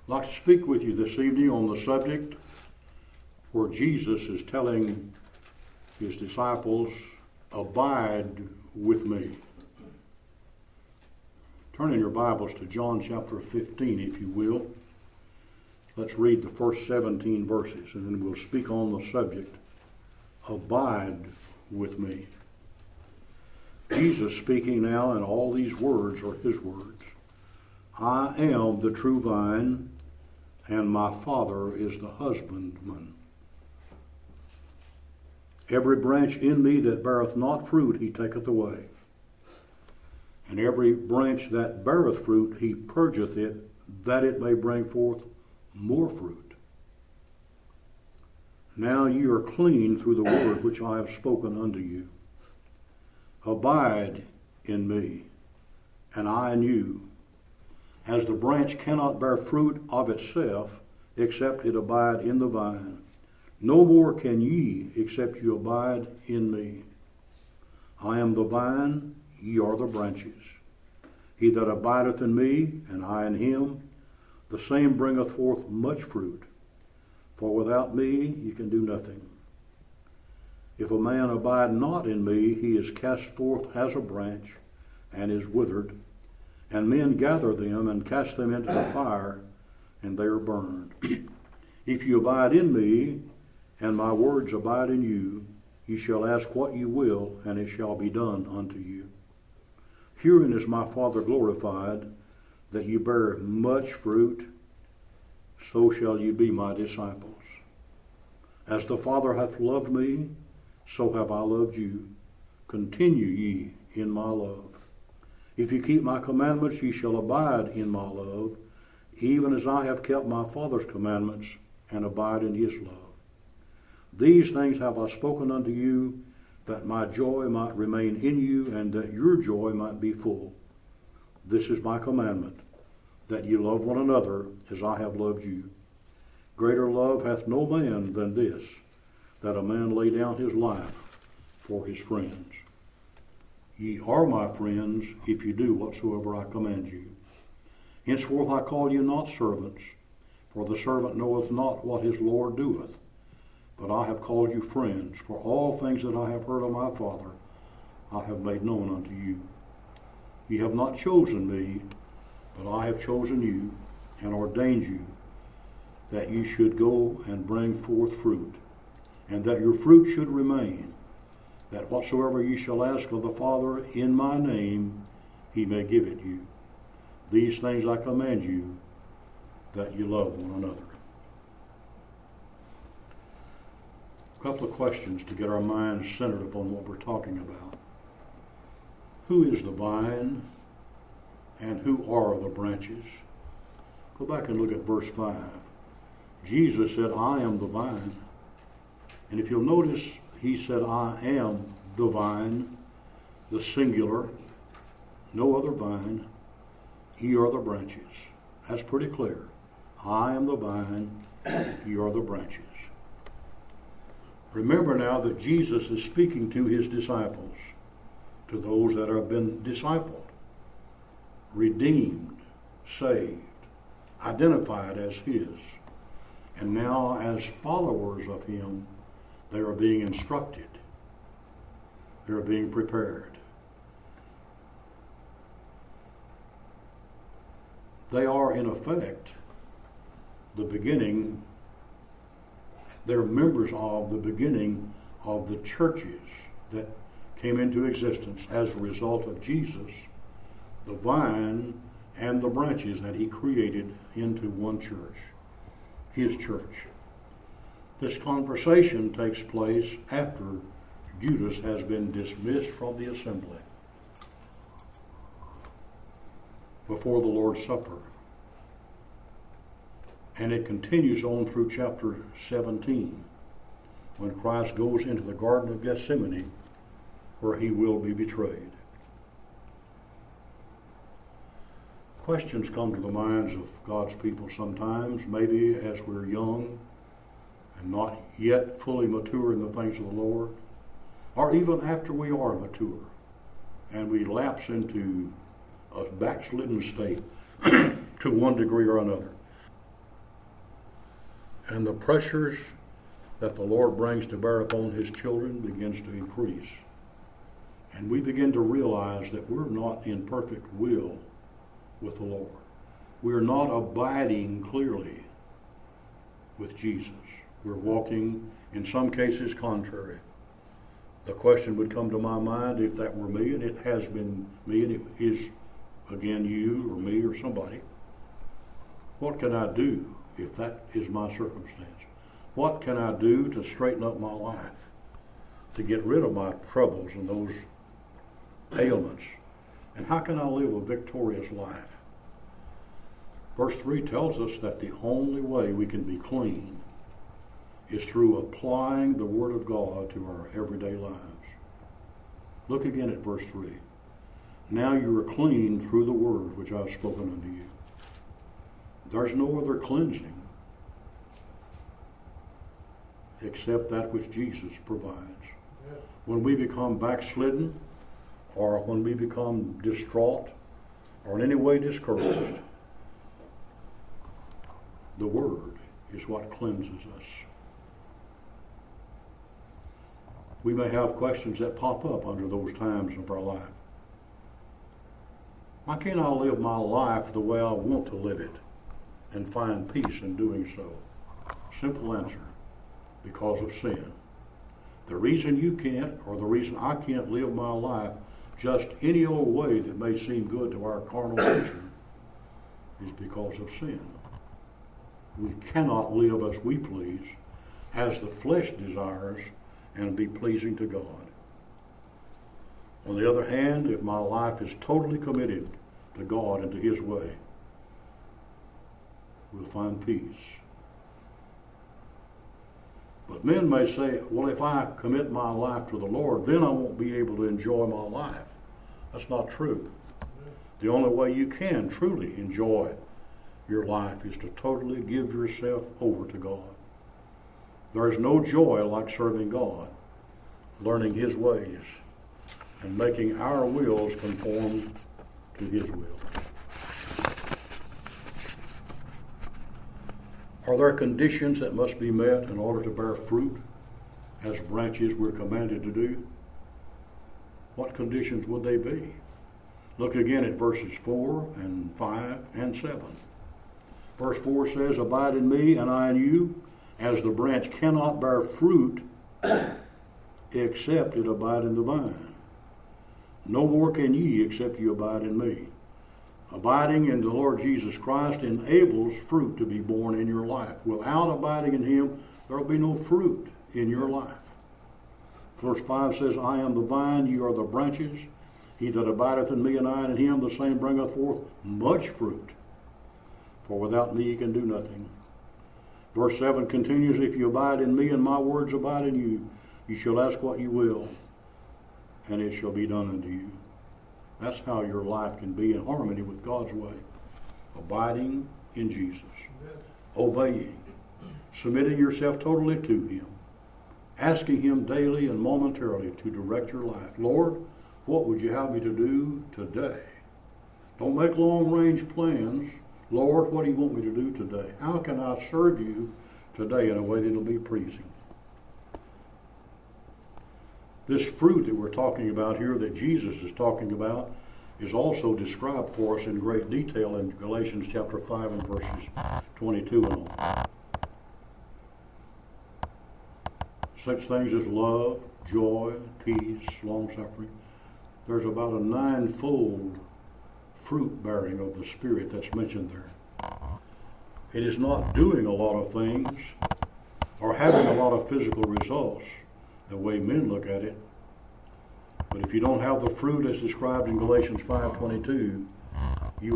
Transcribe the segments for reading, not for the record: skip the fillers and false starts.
I'd like to speak with you this evening on the subject where Jesus is telling his disciples, abide with me. Turn in your Bibles to John chapter 15, if you will. Let's read the first 17 verses, and then we'll speak on the subject, abide with me. Jesus speaking now, and all these words are his words. I am the true vine, and my Father is the husbandman. Every branch in me that beareth not fruit, he taketh away. And every branch that beareth fruit, he purgeth it, that it may bring forth more fruit. Now ye are clean through the word which I have spoken unto you. Abide in me, and I in you. As the branch cannot bear fruit of itself, except it abide in the vine, no more can ye, except you abide in me. I am the vine, ye are the branches. He that abideth in me, and I in him, the same bringeth forth much fruit. For without me ye can do nothing. If a man abide not in me, he is cast forth as a branch, and is withered, and men gather them and cast them into the fire, and they are burned. If you abide in me, and my words abide in you, ye shall ask what ye will, and it shall be done unto you. Herein is my Father glorified, that ye bear much fruit, so shall ye be my disciples. As the Father hath loved me, so have I loved you. Continue ye in my love. If ye keep my commandments, ye shall abide in my love, even as I have kept my Father's commandments, and abide in his love. These things have I spoken unto you, that my joy might remain in you, and that your joy might be full. This is my commandment, that ye love one another as I have loved you. Greater love hath no man than this, that a man lay down his life for his friends. Ye are my friends, if you do whatsoever I command you. Henceforth I call you not servants, for the servant knoweth not what his Lord doeth. But I have called you friends, for all things that I have heard of my Father I have made known unto you. Ye have not chosen me, but I have chosen you, and ordained you, that ye should go and bring forth fruit, and that your fruit should remain, that whatsoever ye shall ask of the Father in my name, he may give it you. These things I command you, that ye love one another. A couple of questions to get our minds centered upon what we're talking about. Who is the vine, and who are the branches? Go back and look at verse 5. Jesus said, I am the vine. And if you'll notice, he said, I am the vine, the singular, no other vine. Ye are the branches. That's pretty clear. I am the vine, ye are the branches. Remember now that Jesus is speaking to his disciples, to those that have been discipled, redeemed, saved, identified as his. And now as followers of him, they are being instructed. They are being prepared. They are, in effect, the beginning, they're members of the beginning of the churches that came into existence as a result of Jesus, the vine and the branches that he created into one church, his church. This conversation takes place after Judas has been dismissed from the assembly before the Lord's Supper. And it continues on through chapter 17, when Christ goes into the Garden of Gethsemane, where he will be betrayed. Questions come to the minds of God's people sometimes, maybe as we're young and not yet fully mature in the things of the Lord, or even after we are mature and we lapse into a backslidden state to one degree or another. And the pressures that the Lord brings to bear upon his children begins to increase. And we begin to realize that we're not in perfect will with the Lord. We're not abiding clearly with Jesus. We're walking, in some cases, contrary. The question would come to my mind, if that were me, and it has been me, and it is, again, you or me or somebody, what can I do if that is my circumstance? What can I do to straighten up my life, to get rid of my troubles and those ailments? And how can I live a victorious life? Verse 3 tells us that the only way we can be clean is through applying the Word of God to our everyday lives. Look again at verse 3. Now you are clean through the Word which I have spoken unto you. There's no other cleansing except that which Jesus provides. Yes. When we become backslidden, or when we become distraught, or in any way discouraged, the Word is what cleanses us. We may have questions that pop up under those times of our life. Why can't I live my life the way I want to live it and find peace in doing so? Simple answer: because of sin. The reason you can't, or the reason I can't live my life just any old way that may seem good to our carnal nature is because of sin. We cannot live as we please, as the flesh desires, and be pleasing to God. On the other hand, if my life is totally committed to God and to His way, we'll find peace. But men may say, well, if I commit my life to the Lord, then I won't be able to enjoy my life. That's not true. The only way you can truly enjoy your life is to totally give yourself over to God. There is no joy like serving God, learning His ways, and making our wills conform to His will. Are there conditions that must be met in order to bear fruit, as branches we're commanded to do? What conditions would they be? Look again at verses 4 and 5 and 7. Verse 4 says, Abide in me, and I in you, as the branch cannot bear fruit except it abide in the vine. No more can ye except you abide in me. Abiding in the Lord Jesus Christ enables fruit to be born in your life. Without abiding in Him, there will be no fruit in your life. Verse 5 says, I am the vine, ye are the branches. He that abideth in me, and I in him, the same bringeth forth much fruit. For without me ye can do nothing. Verse 7 continues, If you abide in me, and my words abide in you, you shall ask what you will, and it shall be done unto you. That's how your life can be in harmony with God's way. Abiding in Jesus. Obeying. Submitting yourself totally to Him. Asking Him daily and momentarily to direct your life. Lord, what would you have me to do today? Don't make long-range plans. Lord, what do you want me to do today? How can I serve you today in a way that will be pleasing? This fruit that we're talking about here, that Jesus is talking about, is also described for us in great detail in Galatians chapter 5 and verses 22 and on. Such things as love, joy, peace, long-suffering. There's about a ninefold fruit bearing of the Spirit that's mentioned there. It is not doing a lot of things or having a lot of physical results the way men look at it. But if you don't have the fruit as described in Galatians 5:22, you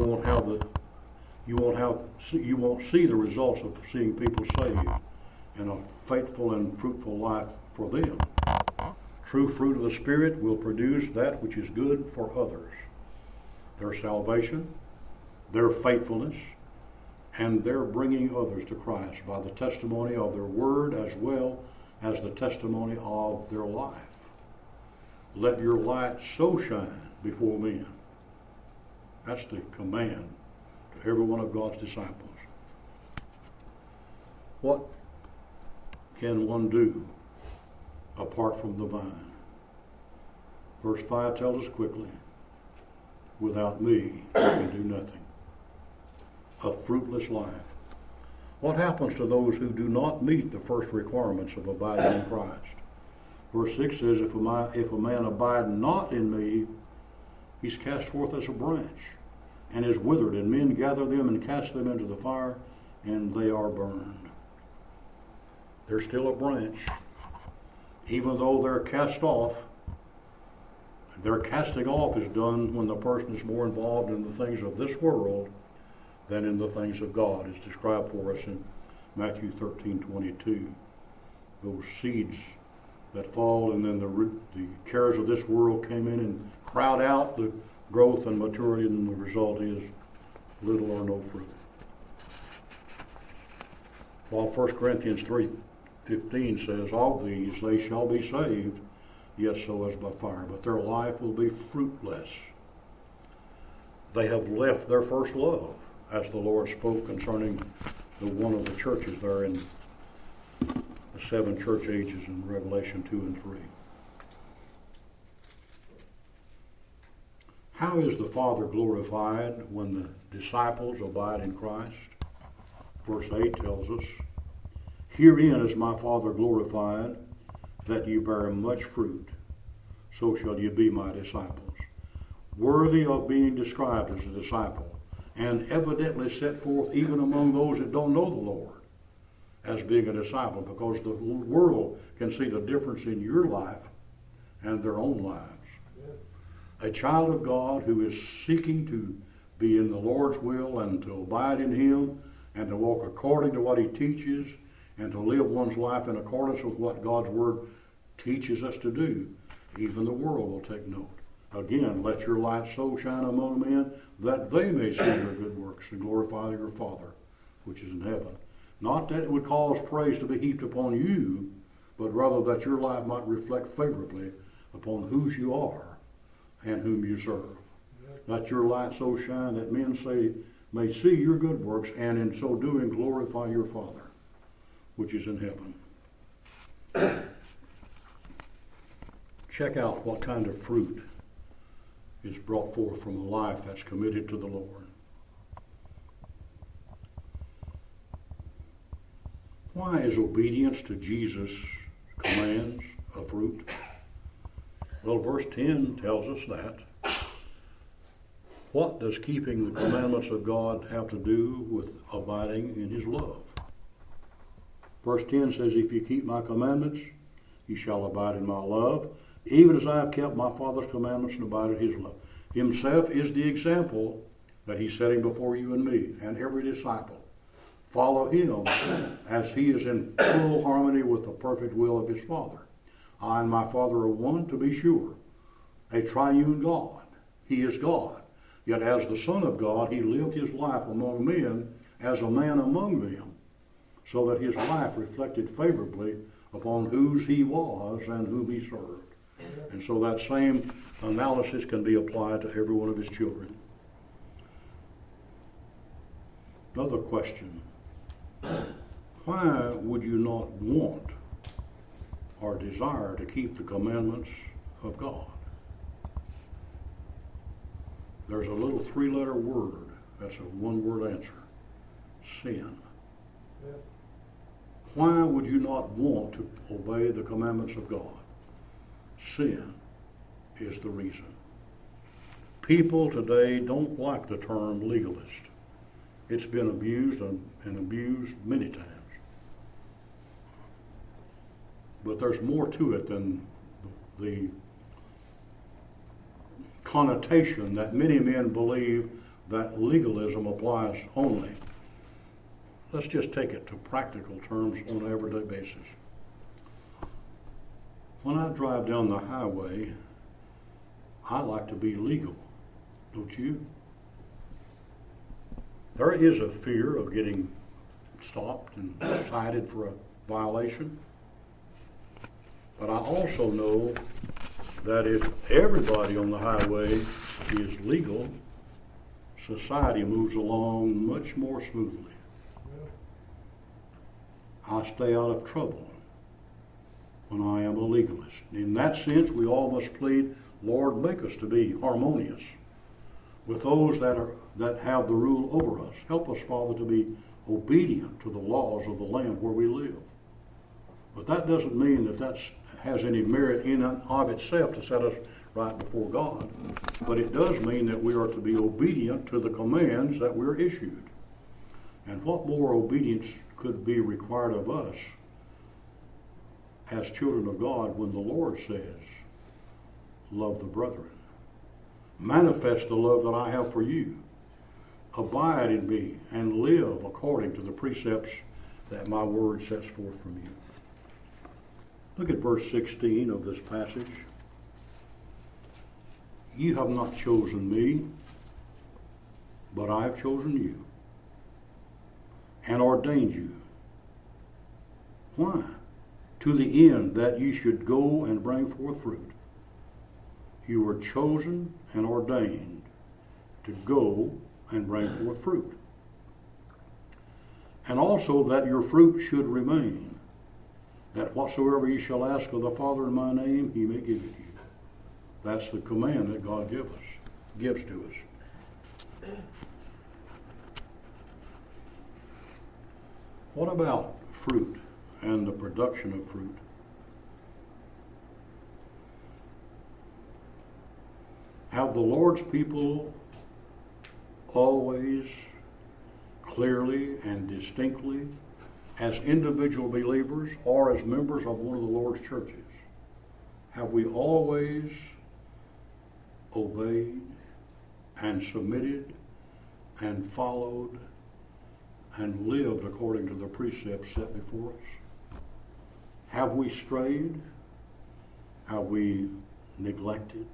won't see the results of seeing people saved and a faithful and fruitful life for them. True fruit of the Spirit will produce that which is good for others. Their salvation, their faithfulness, and their bringing others to Christ by the testimony of their word as well as the testimony of their life. Let your light so shine before men. That's the command to every one of God's disciples. What can one do apart from the vine? Verse 5 tells us quickly, without me, you can do nothing. A fruitless life. What happens to those who do not meet the first requirements of abiding in Christ? Verse 6 says, if a man abide not in me, he's cast forth as a branch, and is withered, and men gather them and cast them into the fire, and they are burned. They're still a branch. Even though they're cast off, their casting off is done when the person is more involved in the things of this world than in the things of God. It's described for us in Matthew 13:22. Those seeds that fall, and then the cares of this world came in and crowd out the growth and maturity, and the result is little or no fruit. While 1 Corinthians 3:15 says, of these they shall be saved, yet so as by fire, but their life will be fruitless. They have left their first love, as the Lord spoke concerning one of the churches there in the 7 church ages in Revelation 2 and 3. How is the Father glorified when the disciples abide in Christ? Verse 8 tells us, herein is my Father glorified, that ye bear much fruit, so shall ye be my disciples. Worthy of being described as a disciple, and evidently set forth even among those that don't know the Lord as being a disciple, because the world can see the difference in your life and their own lives. A child of God who is seeking to be in the Lord's will and to abide in Him and to walk according to what He teaches and to live one's life in accordance with what God's Word teaches us to do, even the world will take note. Again, let your light so shine among men that they may see your good works and glorify your Father which is in heaven. Not that it would cause praise to be heaped upon you, but rather that your life might reflect favorably upon whose you are and whom you serve. Let your light so shine that men may see your good works, and in so doing glorify your Father which is in heaven. Check out what kind of fruit is brought forth from a life that's committed to the Lord. Why is obedience to Jesus' commands a fruit? Well, verse 10 tells us that. What does keeping the commandments of God have to do with abiding in His love? Verse 10 says, if you keep my commandments, you shall abide in my love, even as I have kept my Father's commandments and abide in His love. Himself is the example that He's setting before you and me and every disciple. Follow Him as He is in full harmony with the perfect will of His Father. I and my Father are one, to be sure, a triune God. He is God. Yet as the Son of God, He lived His life among men as a man among them, so that His life reflected favorably upon whose He was and whom He served. And so that same analysis can be applied to every one of His children. Another question. Why would you not want or desire to keep the commandments of God? There's a little 3-letter word. That's a one-word answer. Sin. Yeah. Why would you not want to obey the commandments of God? Sin is the reason. People today don't like the term legalist. It's been abused and abused many times. But there's more to it than the connotation that many men believe that legalism applies only. Let's just take it to practical terms on an everyday basis. When I drive down the highway, I like to be legal, don't you? There is a fear of getting stopped and cited for a violation. But I also know that if everybody on the highway is legal, society moves along much more smoothly. I stay out of trouble when I am a legalist. In that sense, we all must plead, Lord, make us to be harmonious with those that have the rule over us. Help us, Father, to be obedient to the laws of the land where we live. But that doesn't mean that has any merit in and of itself to set us right before God. But it does mean that we are to be obedient to the commands that we're issued. And what more obedience could be required of us as children of God when the Lord says, love the brethren. Manifest the love that I have for you. Abide in me and live according to the precepts that my word sets forth from you. Look at verse 16 of this passage. You have not chosen me, but I have chosen you and ordained you. Why? To the end that ye should go and bring forth fruit. You were chosen and ordained to go and bring forth fruit. And also that your fruit should remain, that whatsoever ye shall ask of the Father in my name, he may give it you. That's the command that God gives to us. What about fruit and the production of fruit? Have the Lord's people always clearly and distinctly, as individual believers or as members of one of the Lord's churches, have we always obeyed and submitted and followed and lived according to the precepts set before us? Have we strayed? Have we neglected?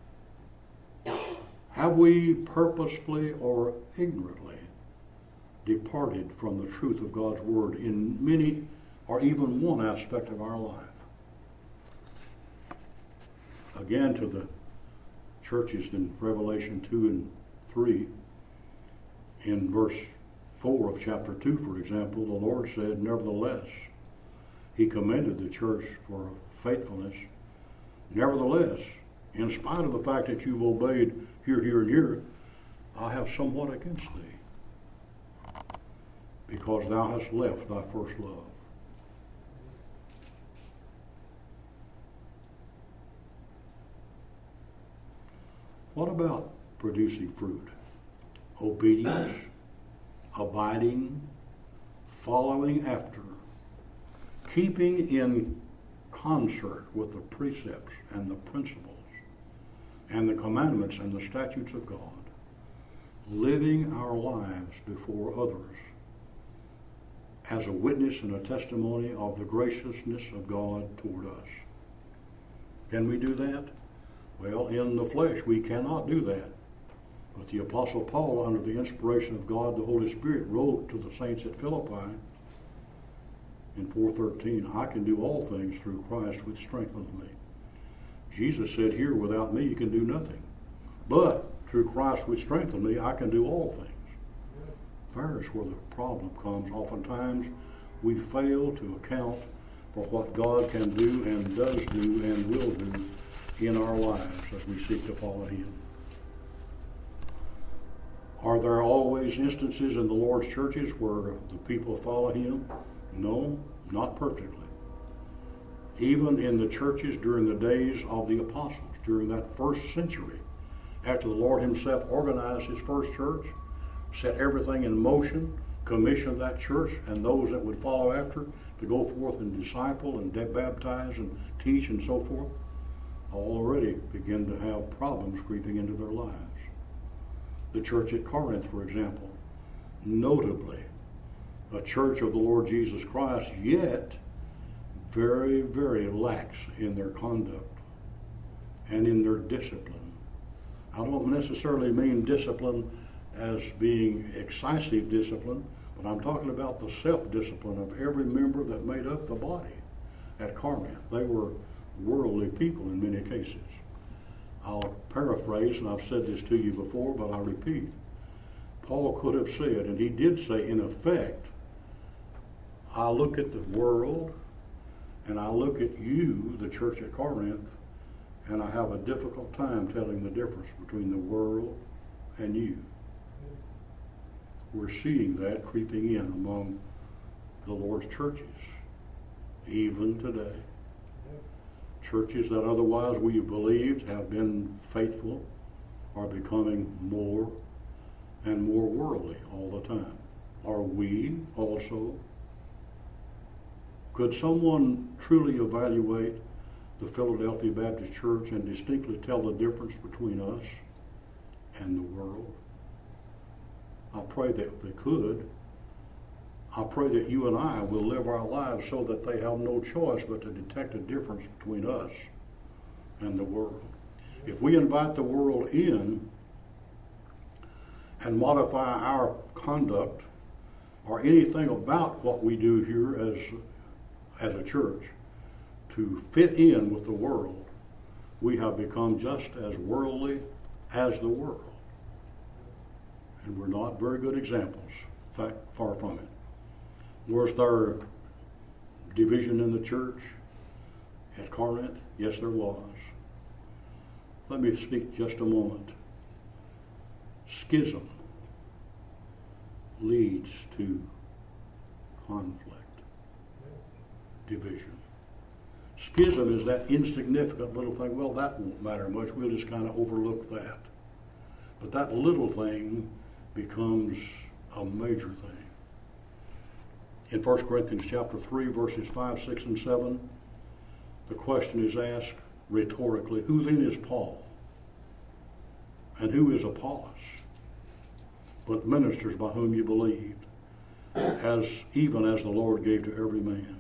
Have we purposefully or ignorantly departed from the truth of God's word in many or even one aspect of our life? Again, to the churches in Revelation 2 and 3, in verse 4 of chapter 2, for example, the Lord said, nevertheless, he commended the church for faithfulness. Nevertheless, in spite of the fact that you've obeyed here, here, and here, I have somewhat against thee, because thou hast left thy first love. What about producing fruit? Obedience, abiding, following after, keeping in concert with the precepts and the principles and the commandments and the statutes of God, living our lives before others as a witness and a testimony of the graciousness of God toward us. Can we do that? Well, in the flesh, we cannot do that. But the Apostle Paul, under the inspiration of God, the Holy Spirit, wrote to the saints at Philippi in 4:13, I can do all things through Christ which strengtheneth me. Jesus said here, without me you can do nothing. But through Christ which strengtheneth me, I can do all things. There's where the problem comes. Oftentimes we fail to account for what God can do and does do and will do in our lives as we seek to follow him. Are there always instances in the Lord's churches where the people follow him? No, not perfectly. Even in the churches during the days of the apostles, during that first century, after the Lord himself organized his first church, set everything in motion, commissioned that church and those that would follow after to go forth and disciple and baptize and teach and so forth, already begin to have problems creeping into their lives. The church at Corinth, for example, notably a church of the Lord Jesus Christ, yet very, very lax in their conduct and in their discipline. I don't necessarily mean discipline as being excessive discipline, but I'm talking about the self-discipline of every member that made up the body at Corinth. They were worldly people in many cases. I'll paraphrase, and I've said this to you before, but I'll repeat. Paul could have said, and he did say in effect, I look at the world And I look at you, the church at Corinth, and I have a difficult time telling the difference between the world and you. We're seeing that creeping in among the Lord's churches, even today. Churches that otherwise we believed have been faithful are becoming more and more worldly all the time. Are we also? Could someone truly evaluate the Philadelphia Baptist Church and distinctly tell the difference between us and the world? I pray that they could. I pray that you and I will live our lives so that they have no choice but to detect a difference between us and the world. If we invite the world in and modify our conduct or anything about what we do here as a church to fit in with the world, we have become just as worldly as the world. And we're not very good examples. In fact, far from it. Was there division in the church at Corinth? Yes, there was. Let me speak just a moment. Schism leads to conflict, division. Schism is that insignificant little thing. Well, that won't matter much. We'll just kind of overlook that. But that little thing becomes a major thing. In 1 Corinthians chapter 3, verses 5, 6, and 7, the question is asked rhetorically, who then is Paul? And who is Apollos? But ministers by whom you believed, even as the Lord gave to every man.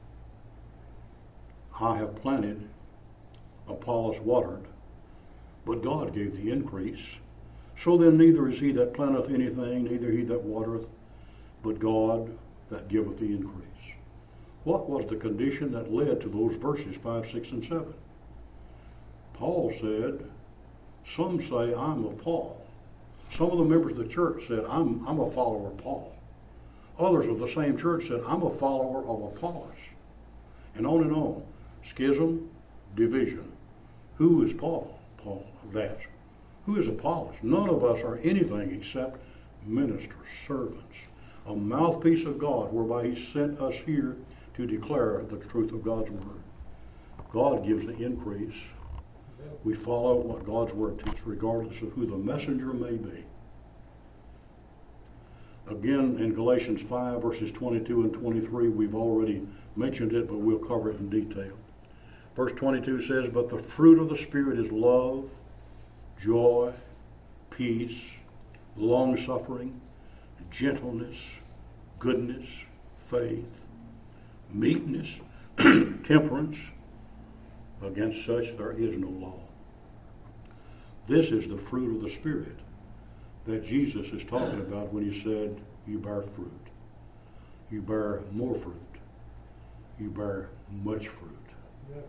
I have planted, Apollos watered, but God gave the increase. So then neither is he that planteth anything, neither he that watereth, but God that giveth the increase. What was the condition that led to those verses 5, 6, and 7? Paul said, some say I'm of Paul. Some of the members of the church said, I'm a follower of Paul. Others of the same church said, I'm a follower of Apollos. And on and on. Schism, division. Who is Paul? Paul asked. Who is Apollos? None of us are anything except ministers, servants, a mouthpiece of God whereby he sent us here to declare the truth of God's word. God gives the increase. We follow what God's word teaches, regardless of who the messenger may be. Again, in Galatians 5, verses 22 and 23, we've already mentioned it, but we'll cover it in detail. Verse 22 says, but the fruit of the Spirit is love, joy, peace, long-suffering, gentleness, goodness, faith, meekness, temperance. Against such there is no law. This is the fruit of the Spirit that Jesus is talking about when he said, you bear fruit. You bear more fruit. You bear much fruit. Yeah.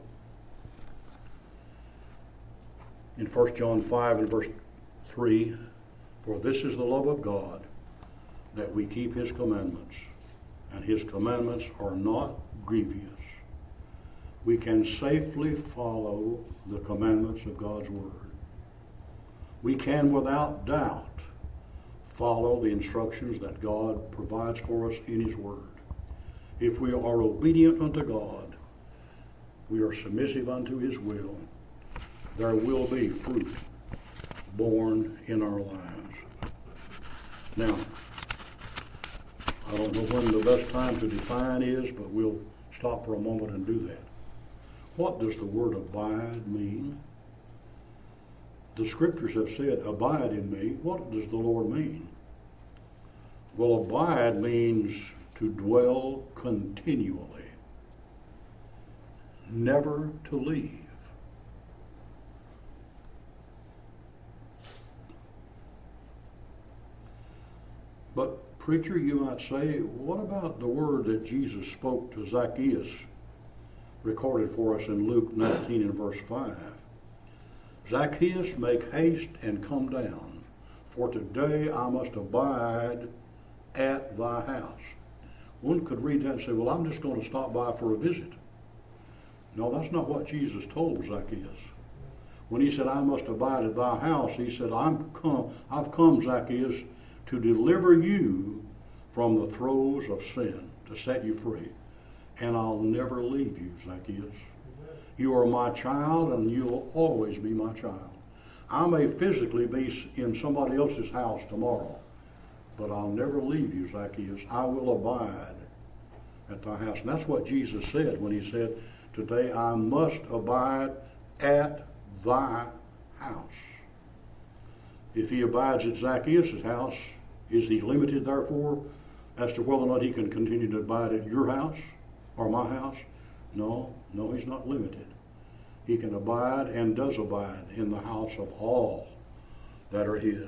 In 1 John 5 and verse 3, for this is the love of God, that we keep his commandments, and his commandments are not grievous. We can safely follow the commandments of God's word. We can without doubt follow the instructions that God provides for us in his word. If we are obedient unto God, we are submissive unto his will, there will be fruit born in our lives. Now, I don't know when the best time to define is, but we'll stop for a moment and do that. What does the word abide mean? The scriptures have said, abide in me. What does the Lord mean? Well, abide means to dwell continually, never to leave. But, preacher, you might say, what about the word that Jesus spoke to Zacchaeus, recorded for us in Luke 19 and verse 5? Zacchaeus, make haste and come down, for today I must abide at thy house. One could read that and say, well, I'm just going to stop by for a visit. No, that's not what Jesus told Zacchaeus. When he said, I must abide at thy house, he said, I've come, Zacchaeus, to deliver you from the throes of sin, to set you free. And I'll never leave you, Zacchaeus. You are my child, and you'll always be my child. I may physically be in somebody else's house tomorrow, but I'll never leave you, Zacchaeus. I will abide at thy house. And that's what Jesus said when he said, today I must abide at thy house. If he abides at Zacchaeus' house, is he limited, therefore, as to whether or not he can continue to abide at your house or my house? No, he's not limited. He can abide and does abide in the house of all that are his.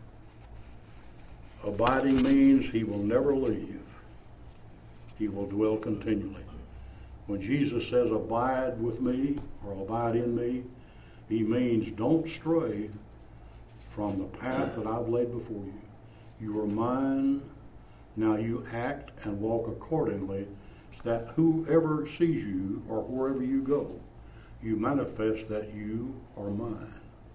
Abiding means he will never leave. He will dwell continually. When Jesus says, abide with me or abide in me, he means don't stray from the path that I've laid before you. You are mine. Now you act and walk accordingly, so that whoever sees you or wherever you go, you manifest that you are mine.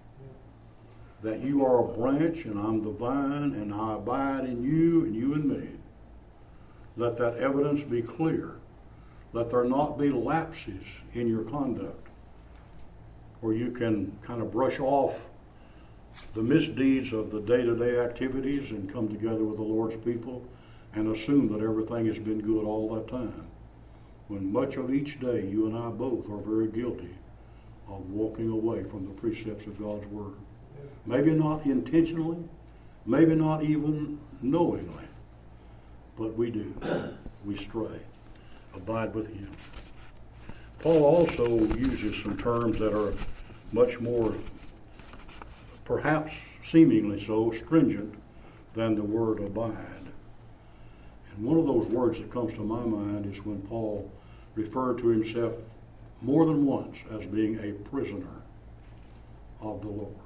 That you are a branch and I'm the vine, and I abide in you and you in me. Let that evidence be clear. Let there not be lapses in your conduct, where you can kind of brush off the misdeeds of the day-to-day activities and come together with the Lord's people and assume that everything has been good all that time, when much of each day you and I both are very guilty of walking away from the precepts of God's Word. Maybe not intentionally, maybe not even knowingly, but we do. We stray. Abide with him. Paul also uses some terms that are much more, perhaps seemingly so, stringent than the word abide. And one of those words that comes to my mind is when Paul referred to himself more than once as being a prisoner of the Lord.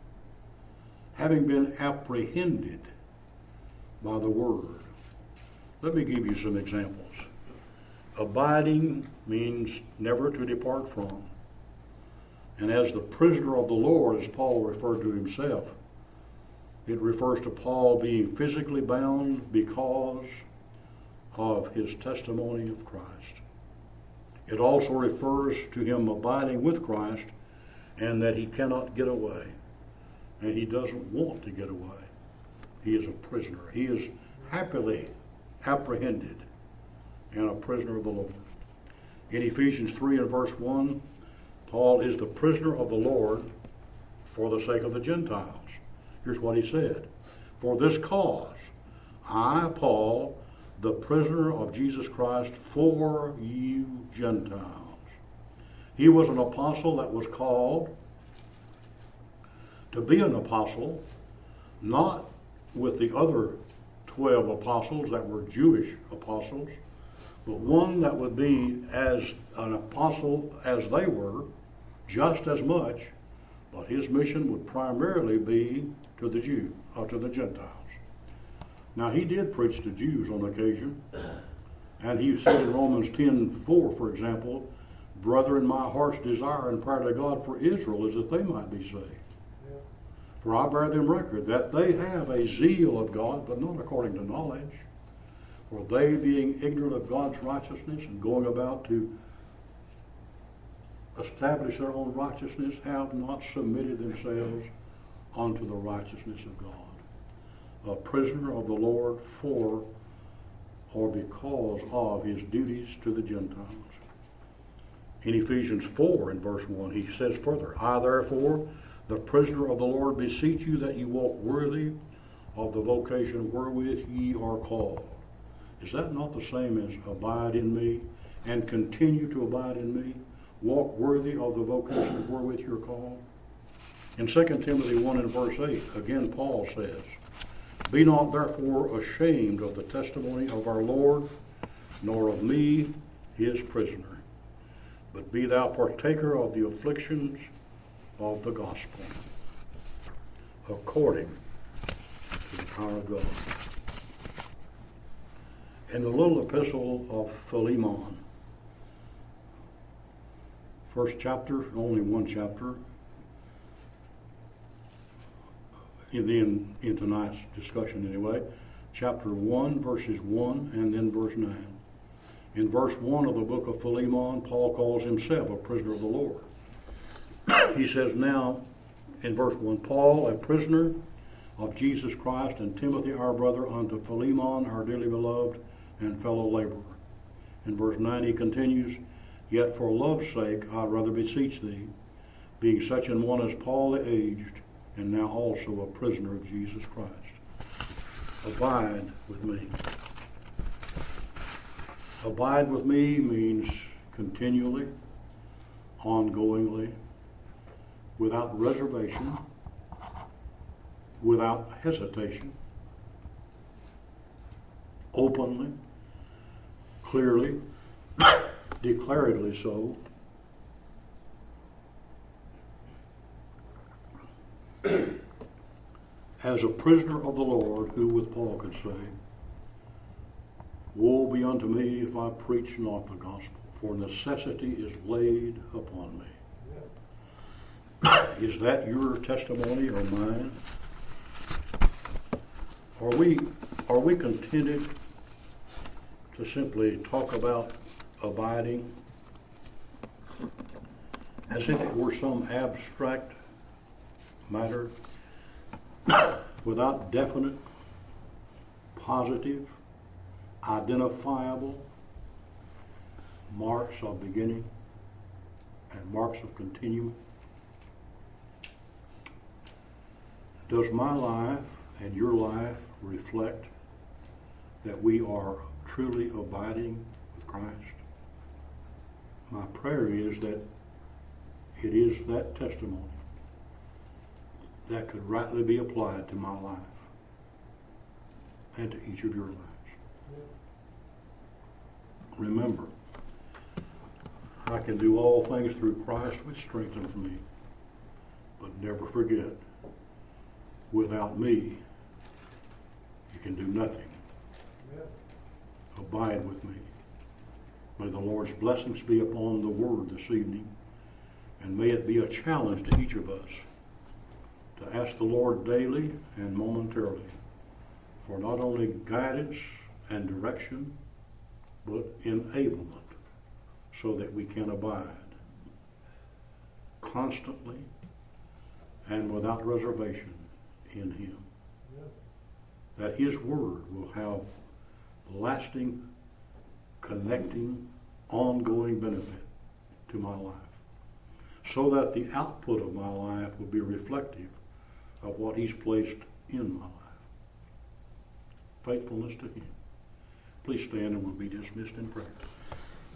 Having been apprehended by the word. Let me give you some examples. Abiding means never to depart from. And as the prisoner of the Lord, as Paul referred to himself, it refers to Paul being physically bound because of his testimony of Christ. It also refers to him abiding with Christ and that he cannot get away. And he doesn't want to get away. He is a prisoner. He is happily apprehended and a prisoner of the Lord. In Ephesians 3 and verse 1, Paul is the prisoner of the Lord for the sake of the Gentiles. Here's what he said. For this cause, I, Paul, the prisoner of Jesus Christ, for you Gentiles. He was an apostle that was called to be an apostle, not with the other 12 apostles that were Jewish apostles, but one that would be as an apostle as they were, just as much, but his mission would primarily be to the Jew, or to the Gentiles. Now, he did preach to Jews on occasion, and he said in Romans 10:4, for example, brethren, my heart's desire and prayer to God for Israel is that they might be saved. For I bear them record that they have a zeal of God, but not according to knowledge. For they, being ignorant of God's righteousness and going about to establish their own righteousness, have not submitted themselves unto the righteousness of God. A prisoner of the Lord for or because of his duties to the Gentiles. In Ephesians 4 in verse 1, he says further, I therefore, the prisoner of the Lord, beseech you that you walk worthy of the vocation wherewith ye are called. Is that not the same as abide in me and continue to abide in me? Walk worthy of the vocation wherewith you're called? In 2 Timothy 1 and verse 8, again Paul says, be not therefore ashamed of the testimony of our Lord, nor of me, his prisoner, but be thou partaker of the afflictions of the gospel, according to the power of God. In the little epistle of Philemon, First chapter, only one chapter, in tonight's discussion anyway. Chapter 1, verses 1 and then verse 9. In verse 1 of the book of Philemon, Paul calls himself a prisoner of the Lord. He says now, in verse 1, Paul, a prisoner of Jesus Christ, and Timothy our brother, unto Philemon our dearly beloved and fellow laborer. In verse 9 he continues, Yet for love's sake I'd rather beseech thee, being such an one as Paul the aged, and now also a prisoner of Jesus Christ. Abide with me. Abide with me means continually, ongoingly, without reservation, without hesitation, openly, clearly, declaredly so. As a prisoner of the Lord, who with Paul could say, Woe be unto me if I preach not the gospel, for necessity is laid upon me. Is that your testimony or mine? Are we contented to simply talk about abiding as if it were some abstract matter without definite, positive, identifiable marks of beginning and marks of continuing? Does my life and your life reflect that we are truly abiding with Christ? My prayer is that it is that testimony that could rightly be applied to my life and to each of your lives. Remember, I can do all things through Christ which strengthens me, but never forget, without me, you can do nothing. Abide with me. May the Lord's blessings be upon the word this evening, and may it be a challenge to each of us to ask the Lord daily and momentarily for not only guidance and direction, but enablement so that we can abide constantly and without reservation in Him. That His word will have lasting, connecting, ongoing benefit to my life, so that the output of my life will be reflective of what He's placed in my life. Faithfulness to Him. Please stand and we'll be dismissed in prayer.